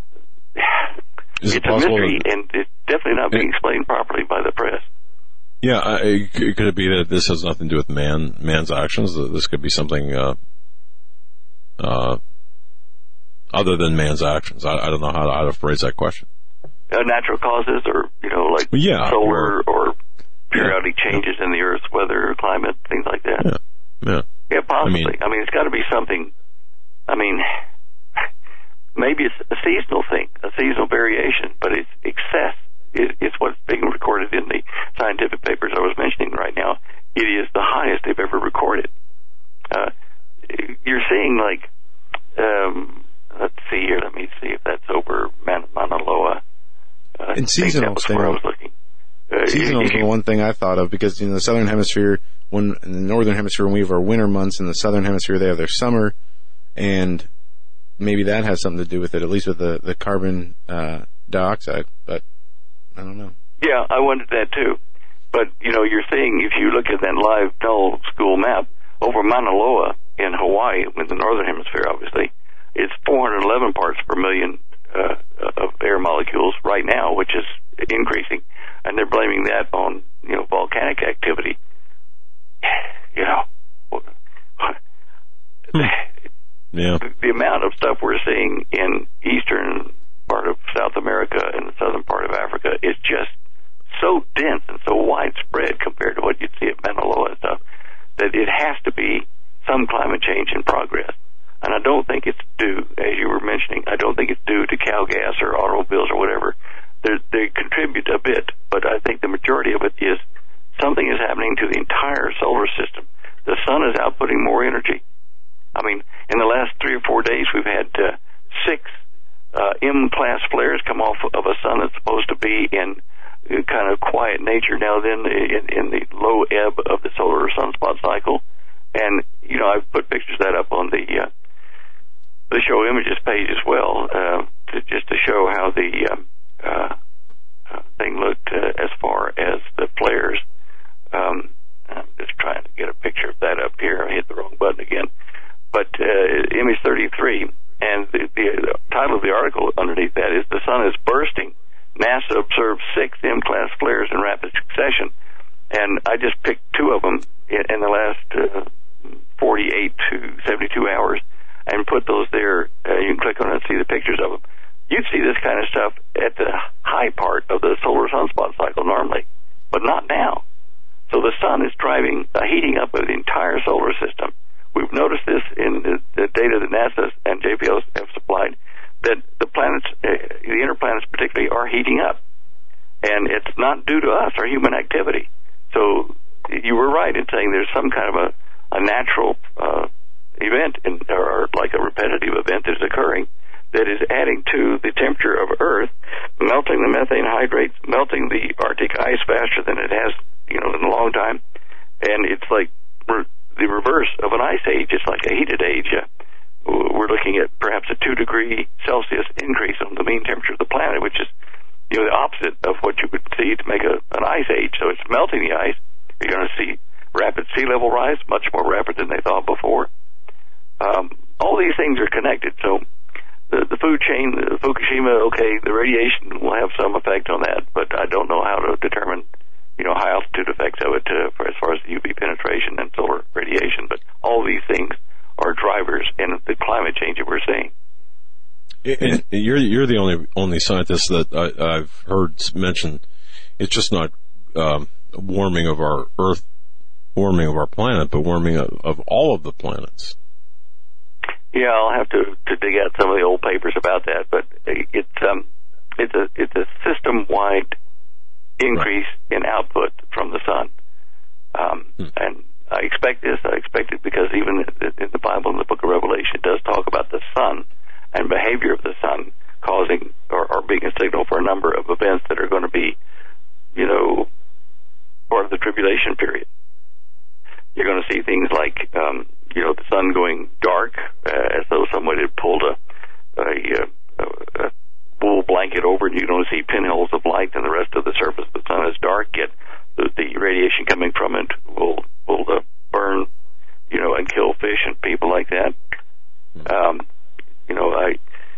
Is it's it a mystery, that, and it's definitely not being explained properly by the press. Yeah, I, could it be that this has nothing to do with man man's actions? That this could be something uh, uh, other than man's actions? I, I don't know how to, how to phrase that question. Uh, natural causes, or, you know, like well, yeah, solar or, or periodic yeah, changes yeah. in the Earth's weather, climate, things like that. Yeah, yeah, yeah possibly. I I mean, mean, it's got to be something. I mean, maybe it's a seasonal thing, a seasonal variation, but it's excess. It, it's what's being recorded in the scientific papers I was mentioning right now. It is the highest they've ever recorded. Uh, you're seeing, like, um, let's see here. Let me see if that's over Man- Mauna Loa. Uh, And seasonal, that was where I was looking. Uh, seasonal is the one thing I thought of, because in the southern hemisphere, when in the northern hemisphere, when we have our winter months, in the southern hemisphere they have their summer, and maybe that has something to do with it, at least with the the carbon uh, dioxide. But I don't know. Yeah, I wondered that too. But, you know, you're seeing, if you look at that live Null school map, over Mauna Loa in Hawaii, in the northern hemisphere, obviously, it's four hundred eleven parts per million uh, of air molecules right now, which is increasing. And they're blaming that on, you know, volcanic activity. You know, Yeah. The, the amount of stuff we're seeing in eastern part of South America and the southern part of Africa is just so dense and so widespread compared to what you'd see at Mauna Loa and stuff, that it has to be some climate change in progress. And I don't think it's due, as you were mentioning, I don't think it's due to cow gas or automobiles or whatever. They're, they contribute a bit, but I think the majority of it is something is happening to the entire solar system. The sun is outputting more energy. I mean, in the last three or four days, we've had uh, six uh, M-class flares come off of a sun that's supposed to be in uh, kind of quiet nature now then in, in the low ebb of the solar sunspot cycle. And, you know, I've put pictures of that up on the uh, the show images page as well, uh, to, just to show how the um, uh, uh, thing looked uh, as far as the flares. Um, I'm just trying to get a picture of that up here. I hit the wrong button again. But uh, image thirty-three, and the, the, the title of the article underneath that is "The Sun is Bursting. NASA observed six M-class flares in rapid succession." And I just picked two of them in, in the last uh, forty-eight to seventy-two hours and put those there. Uh, you can click on it and see the pictures of them. You'd see this kind of stuff at the high part of the solar sunspot cycle normally, but not now. So the sun is driving a heating up of the entire solar system. We've noticed this in the, the data that NASA and J P L have supplied, that the planets, uh, the inner planets particularly, are heating up. And it's not due to us or human activity. So you were right in saying there's some kind of a, a natural uh, event, in, or like a repetitive event that is occurring, that is adding to the temperature of Earth, melting the methane hydrates, melting the Arctic ice faster than it has, you know, in a long time. And it's like we're the reverse of an ice age. It's like a heated age. Uh, we're looking at perhaps a two degree Celsius increase on the mean temperature of the planet, which is, you know, the opposite of what you would see to make a, an ice age. So it's melting the ice. You're going to see rapid sea level rise, much more rapid than they thought before. Um, all these things are connected. So the, the food chain, the Fukushima, okay, the radiation will have some effect on that, but I don't know how to determine, you know, high altitude effects of it uh, for as far as the U V penetration and solar radiation. But all these things are drivers in the climate change that we're seeing. And you're you're the only only scientist that I, I've heard mention. It's just not um, warming of our Earth, warming of our planet, but warming of, of all of the planets. Yeah, I'll have to, to dig out some of the old papers about that, but it's um it's a it's a system wide increase right. in output from the sun, um, hmm. and I expect this. I expect it because even in the Bible, in the Book of Revelation, it does talk about the sun and behavior of the sun causing or, or being a signal for a number of events that are going to be, you know, part of the tribulation period. You're going to see things like, um, you know, the sun going dark, uh, as though someone had pulled a, a, a, a wool blanket over it. You're going to see pinholes of light, and the rest of the surface of the sun is dark, yet the, the radiation coming from it will, will uh, burn, you know, and kill fish and people like that. Um, you know, I,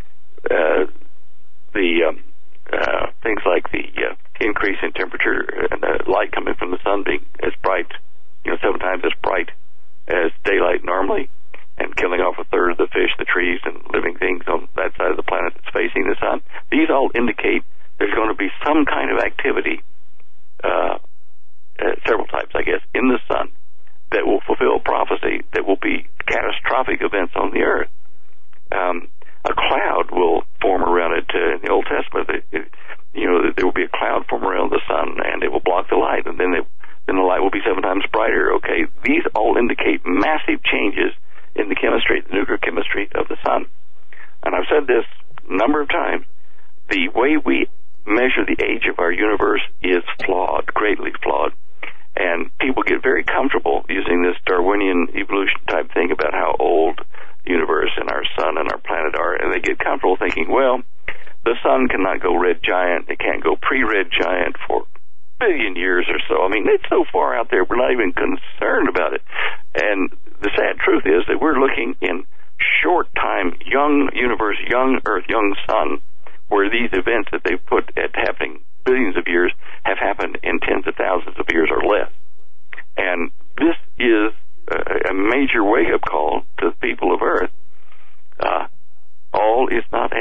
uh, the um, uh, things like the uh, increase in temperature and the light coming from the sun being as bright, you know, seven times as bright as daylight normally, and killing off a third of the fish, the trees, and living things on that side of the planet that's facing the sun. These all indicate there's going to be some kind of activity, uh, uh, several types, I guess, in the sun that will fulfill prophecy, that will be catastrophic events on the earth. Um, a cloud will form around it. Uh, in the Old Testament, it, it, you know, there will be a cloud form around the sun, and it will block the light, and then they then the light will be seven times brighter. Okay, these all indicate massive changes in the chemistry, the nuclear chemistry of the sun. And I've said this a number of times, the way we measure the age of our universe is flawed, greatly flawed. And people get very comfortable using this Darwinian evolution type thing about how old the universe and our sun and our planet are, and they get comfortable thinking, well, the sun cannot go red giant, it can't go pre-red giant for billion years or so. I mean, it's so far out there, we're not even concerned about it. And the sad truth is that we're looking in short time, young universe, young Earth, young sun, where these events that they've put at happening billions of years have happened in tens of thousands of years or less. And this is a, a major wake-up call to the people of Earth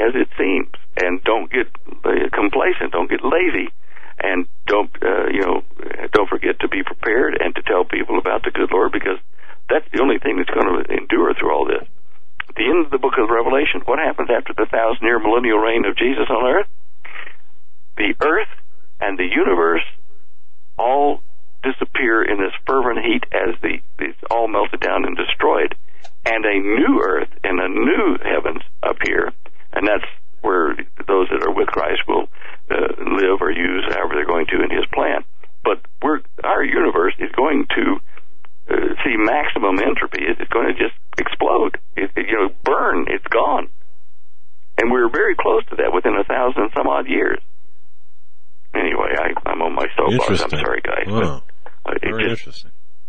as it seems, and don't get uh, complacent, don't get lazy, and don't uh, you know don't forget to be prepared and to tell people about the good Lord, because that's the only thing that's going to endure through all this. At the end of the book of Revelation, what happens after the thousand-year millennial reign of Jesus on earth? The earth and the universe all disappear in this fervent heat as the it's all melted down and destroyed, and a new earth and a new heavens appear, and that's where those that are with Christ will uh, live or use however they're going to in His plan. But we're, our universe is going to uh, see maximum entropy. It's going to just explode. It, it, you know, burn. It's gone. And we're very close to that within a thousand and some odd years. Anyway, I, I'm on my soapbox. I'm sorry, guys. Wow. But, uh, Very just, interesting.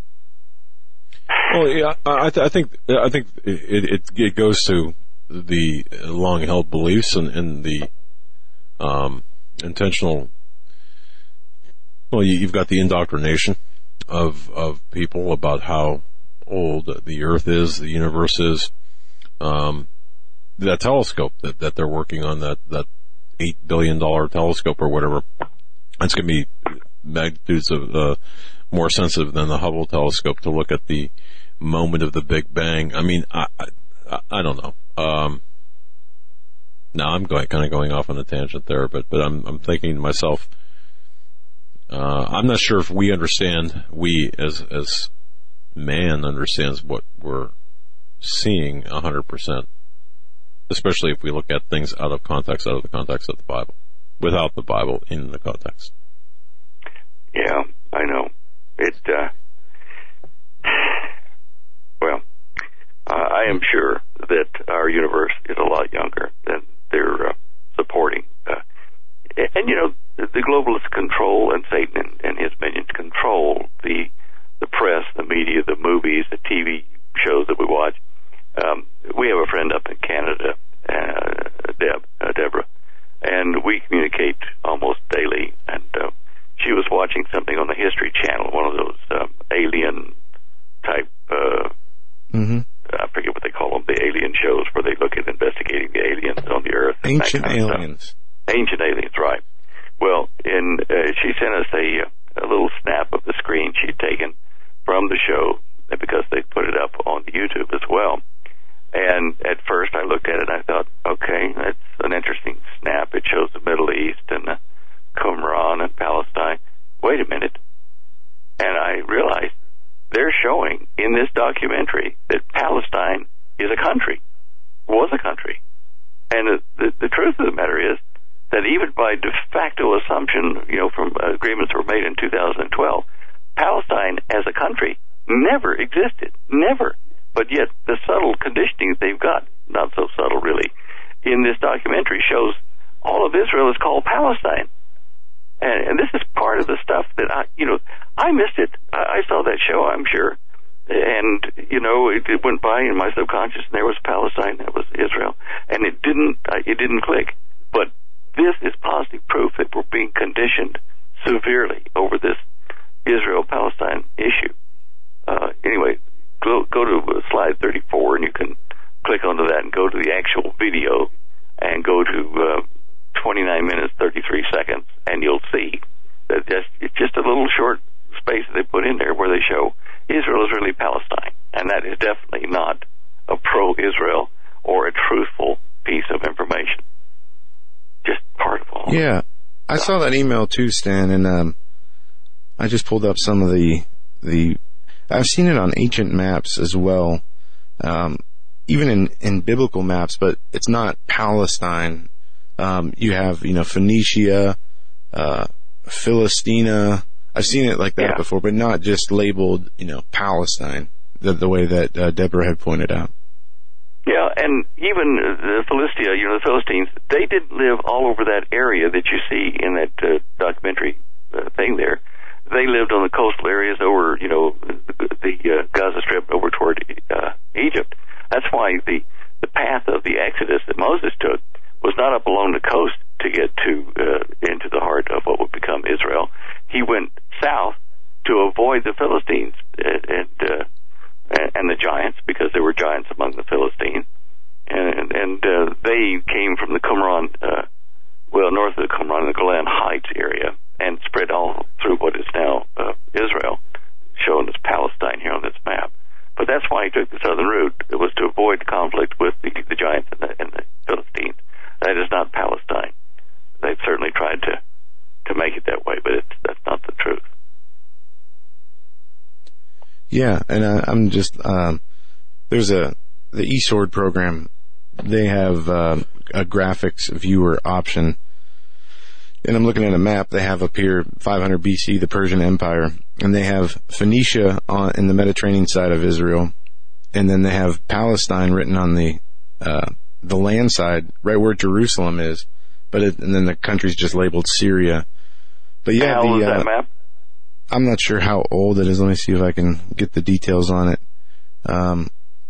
Well, yeah, I, I think I think it, it it goes to the long-held beliefs and, and the um, intentional. Well, you, you've got the indoctrination of of people about how old the Earth is, the universe is. Um, that telescope that, that they're working on, that that eight billion dollar telescope or whatever, it's going to be magnitudes of uh, more sensitive than the Hubble telescope to look at the moment of the Big Bang. I mean, I I, I don't know. Um, now I'm going kind of going off on a tangent there, but but I'm I'm thinking to myself, uh, I'm not sure if we understand, we as as man understands what we're seeing a hundred percent. Especially if we look at things out of context, out of the context of the Bible, without the Bible in the context. Yeah, I know. It. Uh, well, uh, I am sure that our universe is a lot younger than they're uh, supporting. Uh, and, you know, the, the globalists control, and Satan and, and his minions control the the press, the media, the movies, the T V shows that we watch. Um, we have a friend up in Canada, uh, Deb, uh, Deborah, and we communicate almost daily. And uh, she was watching something on the History Channel, one of those um, alien type, uh, mm-hmm. I forget what they call them, the alien shows where they look at investigating the aliens on the Earth. Ancient kind of aliens. Stuff. Ancient aliens, right. Well, and uh, she sent us a, a little snap of the screen she'd taken from the show, because they put it up on YouTube as well. And at first I looked at it and I thought, okay, that's an interesting snap. It shows the Middle East and the Qumran and Palestine. Wait a minute. And I realized they're showing in this documentary that Palestine is a country, was a country. And the, the, the truth of the matter is that even by de facto assumption, you know, from agreements that were made in two thousand twelve, Palestine as a country never existed. Never. But yet the subtle conditioning they've got, not so subtle really, in this documentary shows all of Israel is called Palestine. And, and this is part of the stuff that I, you know, I missed it. I, I saw that show, I'm sure. And, you know, it, it went by in my subconscious, and there was Palestine, there was Israel. And it didn't, it didn't click. But this is positive proof that we're being conditioned severely over this Israel-Palestine issue. Uh, anyway, go, go to slide thirty-four, and you can click onto that and go to the actual video and go to uh, twenty-nine minutes, thirty-three seconds, and you'll see that just, it's just a little short space that they put in there where they show Israel is really Palestine, and that is definitely not a pro-Israel or a truthful piece of information. Just part of all. Yeah, I saw that email too, Stan, and um, I just pulled up some of the the. I've seen it on ancient maps as well, um, even in, in biblical maps, but it's not Palestine. Um, you have, you know, Phoenicia, uh, Philistina. I've seen it like that yeah. before, but not just labeled, you know, Palestine, the, the way that uh, Deborah had pointed out. Yeah, and even the Philistia, you know, the Philistines, they didn't live all over that area that you see in that uh, documentary uh, thing there. They lived on the coastal areas over, you know, the, the uh, Gaza Strip over toward uh, Egypt. That's why the, the path of the Exodus that Moses took was not up along the coast to get to uh, into the heart of what would become Israel. He went south to avoid the Philistines and and, uh, and the giants, because there were giants among the Philistines. And, and uh, uh, they came from the Qumran, uh, well, north of the Qumran, the Golan Heights area, and spread all through what is now uh, Israel, shown as Palestine here on this map. But that's why he took the southern route. It was to avoid conflict with the, the giants and the, and the Philistines. That is not Palestine. They've certainly tried to, to make it that way, but it's, that's not the truth. Yeah, and I, I'm just, um, there's a, the eSword program, they have uh, a graphics viewer option. And I'm looking at a map they have up here, five hundred B C, the Persian Empire, and they have Phoenicia on, in the Mediterranean side of Israel, and then they have Palestine written on the uh, the land side, right where Jerusalem is, but it, and then the country's just labeled Syria. But yeah, how the, old is uh, that map? I'm not sure how old it is. Let me see if I can get the details on it. Um,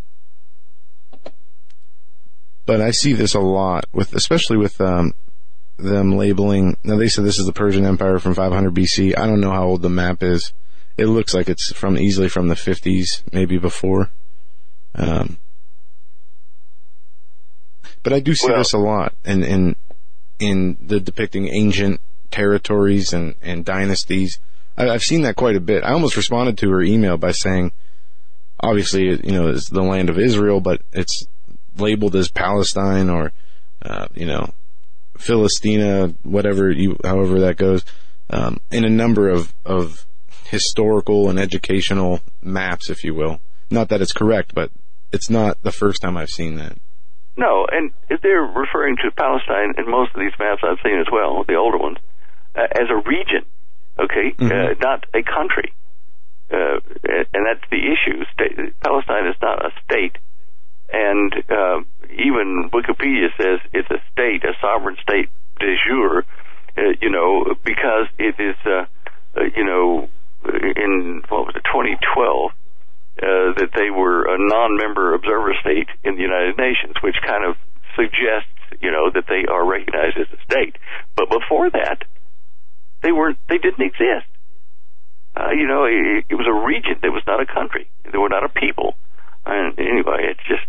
but I see this a lot with, especially with. Um, them labeling, now they said this is the Persian Empire from five hundred B C. I don't know how old the map is. It looks like it's from easily from the fifties, maybe before. Um, but I do see well, this a lot in, in, in the depicting ancient territories and, and dynasties. I, I've seen that quite a bit. I almost responded to her email by saying, obviously, you know, it's the land of Israel, but it's labeled as Palestine or, uh, you know, Philistina, whatever you, however that goes, um, in a number of, of historical and educational maps, if you will. Not that it's correct, but it's not the first time I've seen that. No, and if they're referring to Palestine in most of these maps I've seen as well, the older ones, uh, as a region, okay, mm-hmm. uh, not a country. Uh, and that's the issue. State, Palestine is not a state. And uh, even Wikipedia says it's a state, a sovereign state de jure, uh, you know, because it is, uh, uh, you know, in, what was it, twenty twelve, uh, that they were a non-member observer state in the United Nations, which kind of suggests, you know, that they are recognized as a state. But before that, they weren't, they didn't exist. Uh, you know, it, it was a region. It was not a country. They were not a people. And anyway, it's just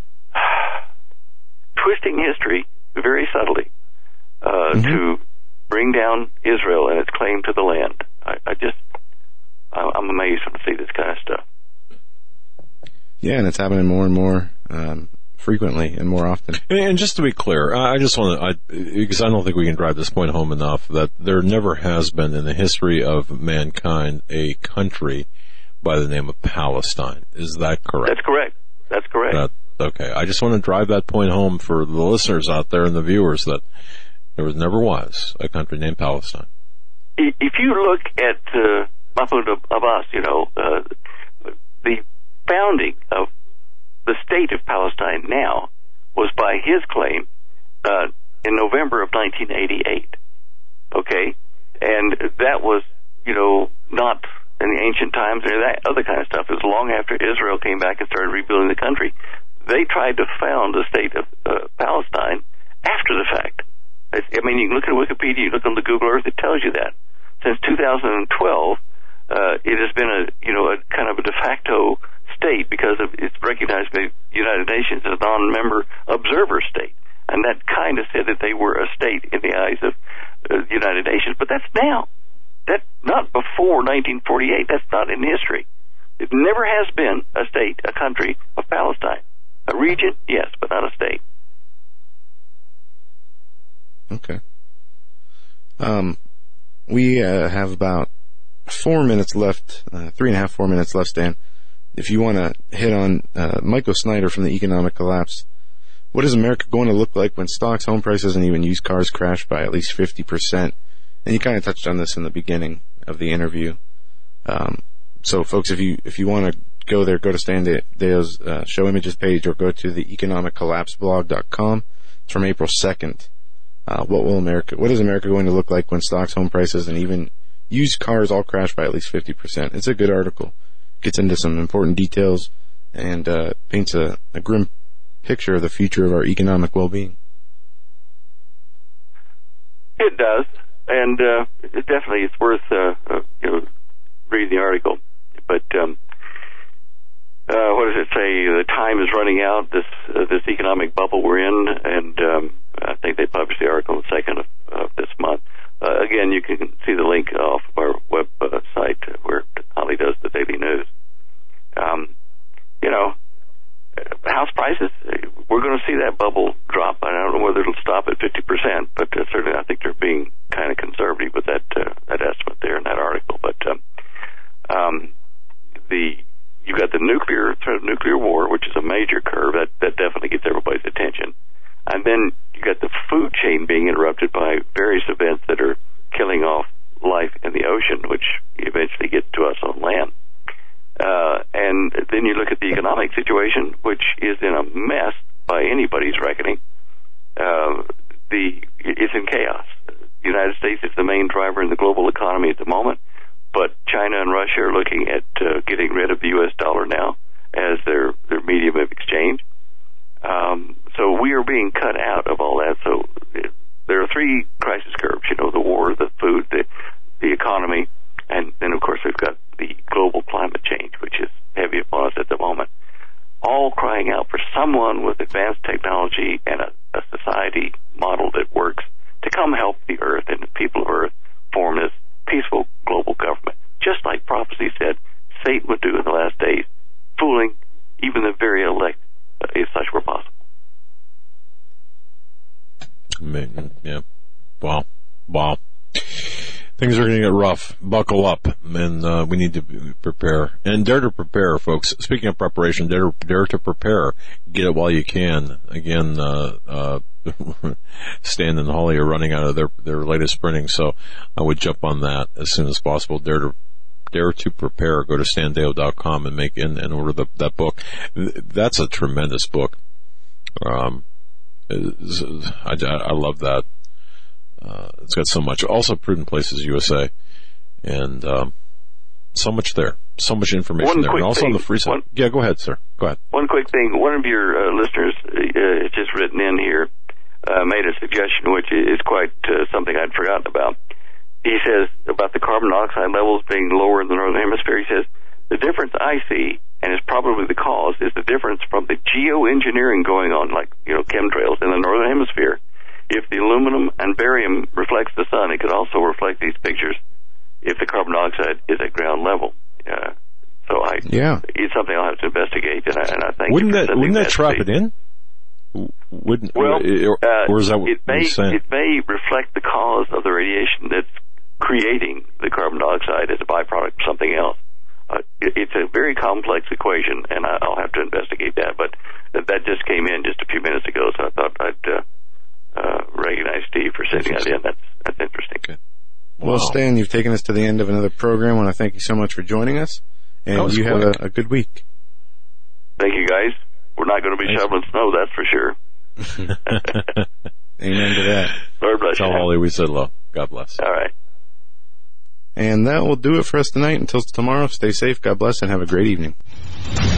twisting history very subtly uh, mm-hmm. to bring down Israel and its claim to the land. I, I just, I'm amazed when I see this kind of stuff. Yeah, and it's happening more and more um, frequently and more often. And just to be clear, I just want to, I, because I don't think we can drive this point home enough, that there never has been in the history of mankind a country by the name of Palestine. Is that correct? That's correct. That's correct. That, okay. I just want to drive that point home for the listeners out there and the viewers that there was never was a country named Palestine. If you look at uh, Mahmoud Abbas, you know, uh, the founding of the state of Palestine now was by his claim uh, in November of nineteen eighty-eight. Okay? And that was, you know, not in the ancient times or that other kind of stuff. It was long after Israel came back and started rebuilding the country. They tried to found the state of uh, Palestine after the fact. I mean, you can look at Wikipedia, you look on the Google Earth, it tells you that. Since two thousand twelve, uh, it has been a, you know, a kind of a de facto state because of, it's recognized by the United Nations as a non-member observer state. And that kind of said that they were a state in the eyes of uh, the United Nations. But that's now. That's not before nineteen forty-eight. That's not in history. It never has been a state, a country of Palestine. A region, yes, but not a state. Okay. Um, we uh, have about four minutes left, uh, three and a half, four minutes left, Stan. If you want to hit on uh, Michael Snyder from the Economic Collapse, what is America going to look like when stocks, home prices, and even used cars crash by at least fifty percent? And you kind of touched on this in the beginning of the interview. Um, so, folks, if you if you want to go there, go to Stan Deo's uh, show images page or go to the economic collapse blog dot com. It's from April second. Uh, what will America? What is America going to look like when stocks, home prices, and even used cars all crash by at least fifty percent? It's a good article. Gets into some important details and uh, paints a, a grim picture of the future of our economic well-being. It does. And uh, it definitely it's worth uh, uh, you know reading the article. But um, uh, what does it say? The time is running out. This uh, this economic bubble we're in, and um, I think they published the article on the second of, of this month. Uh, again, you can see the link off of our website uh, where Holly does the daily news. Um, you know, house prices, we're going to see that bubble drop. I don't know whether it'll stop at fifty percent, but uh, certainly I think they're being kind of conservative with that uh, that estimate there in that article. But um, um, the you've got the nuclear threat of nuclear war, which is a major curve that that definitely gets everybody's attention, and then you got the food chain being interrupted by various events that are killing off life in the ocean, which eventually get to us on land. Uh, and then you look at the economic situation, which is in a mess by anybody's reckoning. Uh, the it's in chaos. The United States is the main driver in the global economy at the moment, but China and Russia are looking at uh, getting rid of the U S dollar now as their, their medium of exchange. Um, so we are being cut out of all that. So uh, there are three crisis curves, you know, the war, the food, the, the economy, and then, of course, we've got the global climate change, which is heavy upon us at the moment, all crying out for someone with advanced technology and a, a society model that works to come help the Earth and the people of Earth form this peaceful global government, just like prophecy said Satan would do in the last days, fooling even the very elect, uh, if such were possible. Yeah. Wow. Wow. Things are going to get rough. Buckle up, and uh, we need to prepare. And dare to prepare, folks. Speaking of preparation, dare, dare to prepare. Get it while you can. Again, uh, uh, Stan and Holly are running out of their, their latest printing, so I would jump on that as soon as possible. Dare to dare to prepare. Go to stan deo dot com and make in and order the, that book. That's a tremendous book. Um, I, I love that. Uh, it's got so much. Also, Prudent Places U S A, and um, so much there, so much information one there, and also thing, on the free side. One, yeah, go ahead, sir. Go ahead. One quick thing. One of your uh, listeners uh, has just written in here, uh, made a suggestion, which is quite uh, something I'd forgotten about. He says about the carbon dioxide levels being lower in the northern hemisphere. He says the difference I see, and is probably the cause, is the difference from the geoengineering going on, like you know chemtrails in the northern hemisphere. If the aluminum and barium reflects the sun, it could also reflect these pictures if the carbon dioxide is at ground level. Uh, so I, yeah. it's something I'll have to investigate, and I, and I think wouldn't that wouldn't that trap it in? Wouldn't well, or, uh, or is that what it may you're saying? it may reflect the cause of the radiation that's creating the carbon dioxide as a byproduct of something else. Uh, it, it's a very complex equation, and I, I'll have to investigate that. But that, that just came in just a few minutes ago, so I thought I'd. Uh, Uh, recognize Steve for sending that in. That's, that's interesting. Okay. Wow. Well, Stan, you've taken us to the end of another program. I want to thank you so much for joining us, and you quick. have a, a good week. Thank you, guys. We're not going to be Thanks. shoveling snow, that's for sure. Amen to that. Lord bless Tell you. Holly we said hello. God bless. All right. And that will do it for us tonight. Until tomorrow, stay safe, God bless, and have a great evening.